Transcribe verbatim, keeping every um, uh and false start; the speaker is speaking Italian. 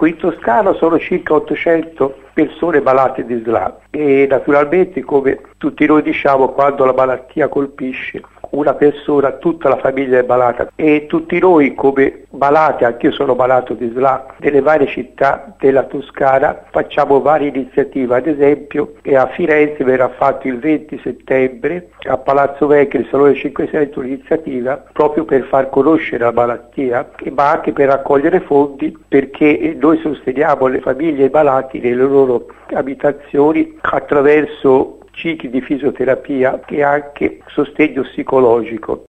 Ecco, in Toscana sono circa ottocento persone malate di S L A e naturalmente, come tutti noi diciamo, quando la malattia colpisce una persona, tutta la famiglia è malata, e tutti noi come malati, anch'io sono malato di S L A, nelle varie città della Toscana facciamo varie iniziative. Ad esempio a Firenze verrà fatto il venti settembre a Palazzo Vecchio, il Salone cinquecento, un'iniziativa proprio per far conoscere la malattia, ma anche per raccogliere fondi, perché noi sosteniamo le famiglie malati nelle loro abitazioni attraverso cicli di fisioterapia e anche sostegno psicologico.